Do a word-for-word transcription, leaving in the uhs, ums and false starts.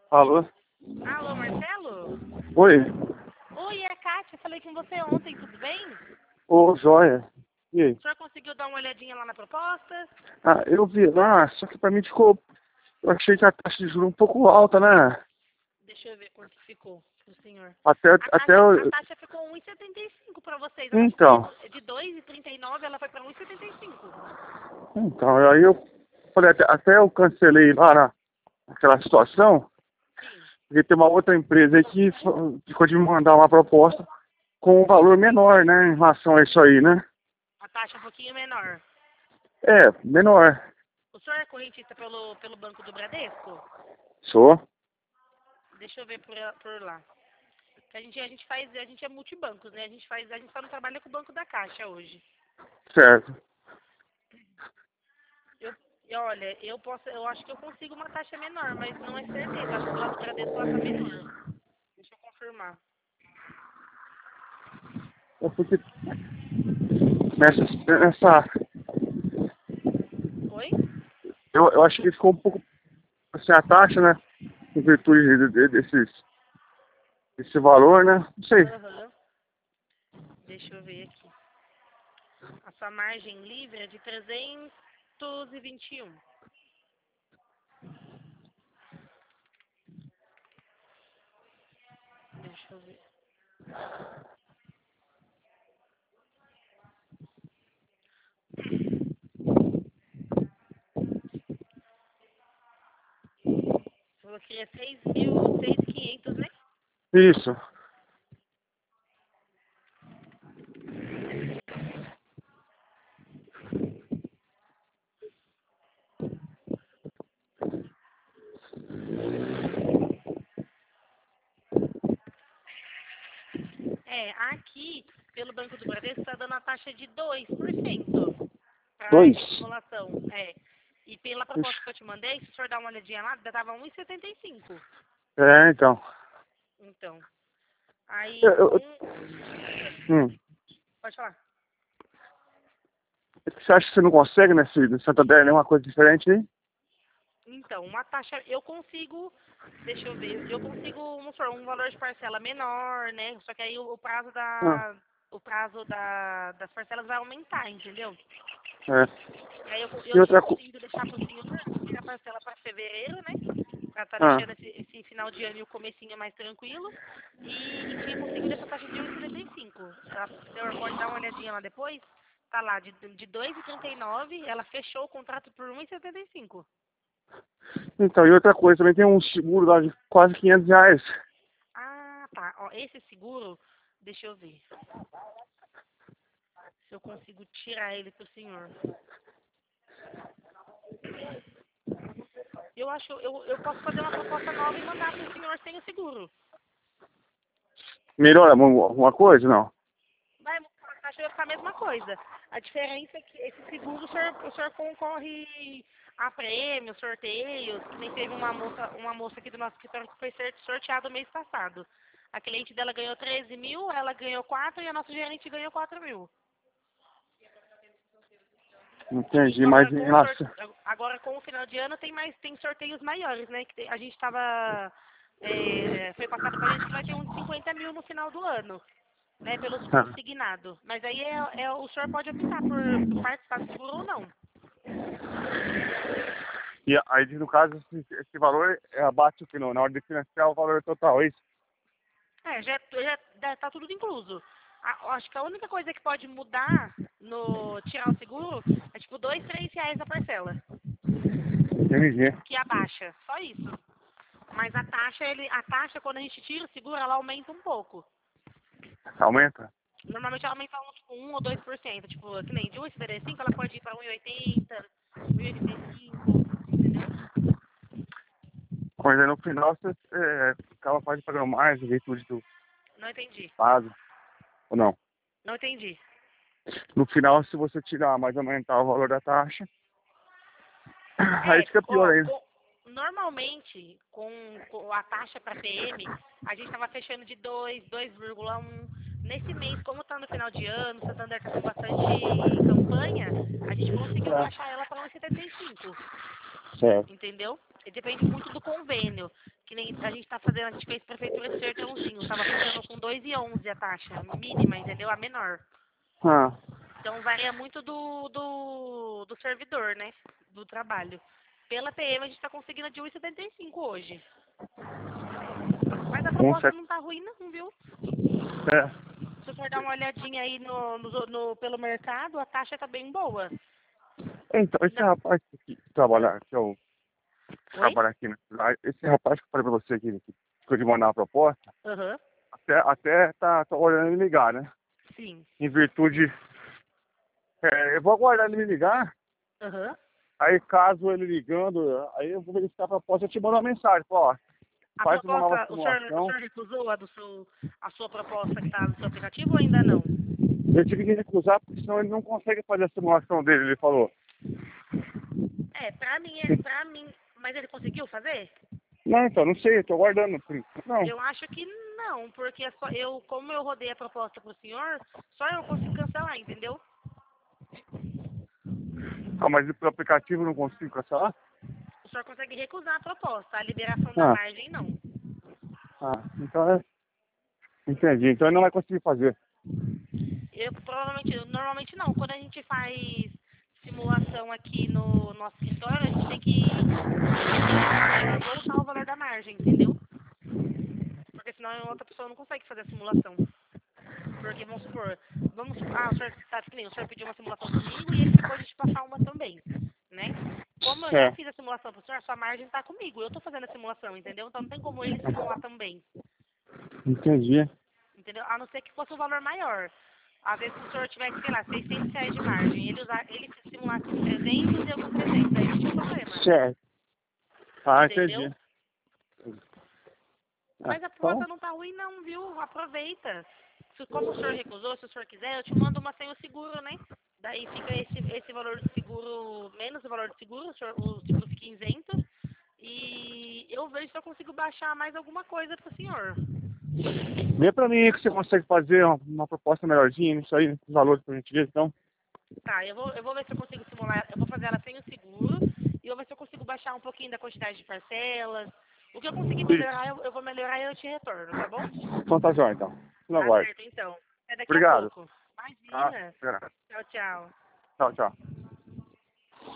Alô? Alô, Marcelo? Oi? Oi, é a Kátia. Falei com você ontem, tudo bem? Ô, joia. E aí? O senhor conseguiu dar uma olhadinha lá na proposta? Ah, eu vi lá, só que pra mim ficou... Eu achei que a taxa de juros um pouco alta, né? Deixa eu ver quanto ficou pro senhor. Até, A até taxa, a eu... taxa ficou um e setenta e cinco para vocês. A taxa Então, foi de dois e trinta e nove, ela foi para um e setenta e cinco. então, aí eu falei, até, até eu cancelei lá na, naquela situação, Sim. porque tem uma outra empresa aí que fa- ficou de me mandar uma proposta com um valor menor, né, em relação a isso aí, né? A taxa é um pouquinho menor. É, menor. O senhor é correntista pelo, pelo Banco do Bradesco? Sou? Deixa eu ver por, por lá. Que a gente, a gente faz, a gente é multibancos, né? A gente faz, a gente só não trabalha com o Banco da Caixa hoje. Certo. Eu, e olha, eu posso, eu acho que eu consigo uma taxa menor, mas não é certeza. Eu acho que lá do Bradesco ela tá menor. Deixa eu confirmar. É porque nessa, nessa Oi? eu, eu acho que ficou um pouco assim a taxa, né? Em virtude de- de- desses, desse valor, né? Não sei. Aham. Deixa eu ver aqui. A sua margem livre é de trezentos e vinte e um. Deixa eu ver. Você falou que é seis mil, seis mil e quinhentos, né? Isso. É, aqui, pelo Banco do Bradesco, está dando a taxa de dois por cento para Dois. essa simulação. É. E pela proposta que eu te mandei, se o senhor dar uma olhadinha lá, dava um e setenta e cinco. É, então. Então. Aí Eu, com. eu- hum. Pode falar. Você acha que você não consegue nesse no Santander nenhuma coisa diferente aí? Então, uma taxa, eu consigo, deixa eu ver, eu consigo um, um valor de parcela menor, né? Só que aí o, o prazo Ah, da. O prazo da, das parcelas vai aumentar, entendeu? é. E aí eu, E eu outra tinha coisa. conseguido deixar pro senhor subir a parcela para fevereiro, né? Pra tá Ah, deixando esse, esse final de ano e o comecinho mais tranquilo. E, e tinha conseguido essa taxa de um e setenta e cinco. Ela- O senhor pode dar uma olhadinha lá depois. Tá lá, de, de dois e trinta e nove, ela fechou o contrato por um e setenta e cinco. então, e outra coisa, também tem um seguro lá de quase quinhentos reais. Ah, tá. Ó, esse seguro, deixa eu ver se eu consigo tirar ele pro senhor. Eu acho, eu, eu posso fazer uma proposta nova e mandar pro senhor sem o seguro. Melhora alguma alguma coisa? Não. Vai, a taxa vai ficar a mesma coisa. A diferença é que esse seguro o senhor, o senhor concorre a prêmios, sorteios, que nem teve uma moça, uma moça aqui do nosso escritório que foi ser- sorteada mês passado. A cliente dela ganhou treze mil, ela ganhou quatro e a nossa gerente ganhou quatro mil. E Entendi, mas agora em com o sorte... relação. agora com o final de ano tem mais tem sorteios maiores, né? Que tem- a gente estava foi passado pra gente que vai ter uns cinquenta mil no final do ano, né? Pelos Ah. consignados. Mas aí é, é- o senhor pode optar por participar do seguro ou não. E aí, no caso, esse, esse valor é abaixo do que não, na hora de financiar o valor total, é isso? É, já, já já tá tudo incluso. A- eu acho que a única coisa que pode mudar no tirar o seguro é tipo dois, três reais a parcela, Entendi. que abaixa. Só isso. Mas a taxa, ele, a taxa, quando a gente tira o seguro, ela aumenta um pouco. Aumenta? Normalmente ela aumenta um, tipo, um ou dois por cento. Tipo, que nem de um e setenta e cinco ela pode ir para um e oitenta, um e oitenta e cinco, entendeu? Mas aí no final você é, acaba quase pagando mais em virtude do Não entendi. prazo, ou não? Não entendi. No final, se você tirar mais aumentar o valor da taxa, aí É, fica pior ó, ainda. com- normalmente, com, com a taxa para P M, a gente estava fechando de dois, dois vírgula um. Nesse mês, como está no final de ano, o Santander está com bastante campanha, a gente conseguiu baixar ela para um e setenta e cinco, Certo. entendeu? E depende muito do convênio. Que nem a gente tá fazendo, a gente fez prefeitura de Sertãozinho, tava fazendo com dois e onze a taxa mínima, entendeu? A menor. Ah, Então varia muito do, do, do servidor, né? Do trabalho. Pela P M a gente tá conseguindo de um e setenta e cinco hoje. Mas a com proposta certeza. não tá ruim não, viu? É. Se for dar uma olhadinha aí no, no, no- pelo mercado, a taxa tá bem boa. Então, esse Na- rapaz que trabalha, que é o Oi? trabalha aqui na cidade, esse rapaz que eu falei pra você aqui, que ficou de mandar uma proposta, Aham. até, até tá, tá olhando ele ligar, né? Sim. Em virtude. É, eu vou aguardar ele me ligar, Aham. aí caso ele ligando, aí eu vou verificar a proposta e te mando uma mensagem, fala, ó, A faz uma nova proposta, o senhor, o simulação. senhor recusou a, do seu, a sua proposta que tá no seu aplicativo ou ainda não? Eu tive que recusar, porque senão ele não consegue fazer a simulação dele, ele falou. É, pra mim, ele- pra mim, mas ele conseguiu fazer? Não, então, não sei, eu tô aguardando. por enquanto, Não. Eu acho que não, porque é só eu, como eu rodei a proposta pro senhor, só eu consigo cancelar, entendeu? Ah, mas pelo aplicativo eu não consigo cancelar? O senhor consegue recusar a proposta, a liberação da Ah, margem não. ah, então é. Entendi, então ele não vai conseguir fazer. Eu provavelmente, eu- normalmente não. Quando a gente faz simulação aqui no nosso escritório, a gente tem que, tem que voltar o valor da margem, entendeu? Porque senão a outra pessoa não consegue fazer a simulação. Porque vamos supor, vamos supor, ah, o senhor sabe que nem o senhor pediu uma simulação comigo e ele ficou de te passar uma também, né? Como eu já É, fiz a simulação pro senhor, a sua margem tá comigo, eu tô fazendo a simulação, entendeu? Então não tem como ele simular também, entendi. entendeu? A não ser que fosse um valor maior. Às vezes se o senhor tivesse, sei lá, seiscentos reais de margem, ele, usar, ele simulasse com trezentos e eu com trezentos, aí não tinha problema, Certo. Ah, entendeu? entendi. Ah, Mas a então, proposta não tá ruim não, viu? Aproveita. Se, como o senhor recusou, se o senhor quiser, eu te mando uma sem o seguro, né? Daí fica esse, esse valor de seguro, menos o valor de seguro, o, senhor, o seguro fica isento. E eu vejo se eu consigo baixar mais alguma coisa pro senhor. vê pra mim aí que você consegue fazer uma, uma proposta melhorzinha nisso aí, os valores pra gente ver, então. Tá, eu vou, eu vou ver se eu consigo simular, eu vou fazer ela sem o seguro e eu vou ver se eu consigo baixar um pouquinho da quantidade de parcelas. O que eu conseguir melhorar, Isso. eu, eu vou melhorar e eu te retorno, tá bom? Então tá jóia, então. Não Tá aguardo. certo, então. Até daqui a Obrigado. pouco. Ah, Imagina. espera. Tchau, tchau. Tchau, tchau.